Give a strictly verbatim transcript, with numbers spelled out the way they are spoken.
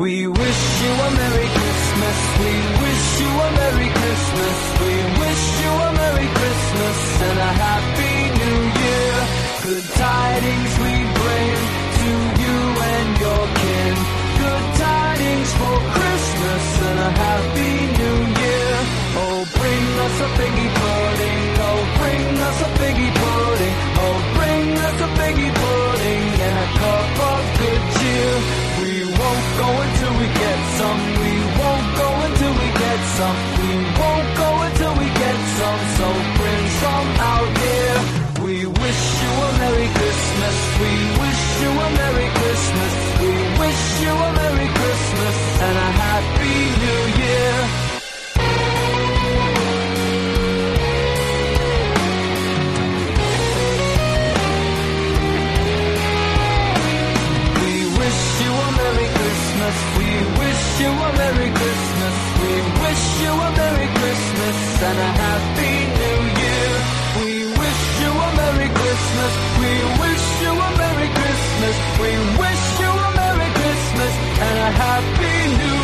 We wish you a Merry Christmas. We wish you a Merry Christmas. We wish you a Merry Christmas and a Happy New Year. Good tidings we bring to you and your kin. Good tidings for Christmas and a Happy New Year. Oh, bring us a figgy pudding. Oh, bring us a figgy pudding. Oh, bring us a figgy pudding and a cup of good cheer. We won't go until we get some. We won't go until we get some. We won't go until we get some. So bring some out here. We wish you a Merry Christmas. We wish you a Merry Christmas. We wish you a Merry Christmas and a Happy New Year. We wish you a Merry Christmas. We wish you a Merry Christmas. We wish you a Merry Christmas and a Happy New Year. We wish you a Merry Christmas. We wish you a Merry Christmas. We wish you a Merry Christmas and a Happy New Year.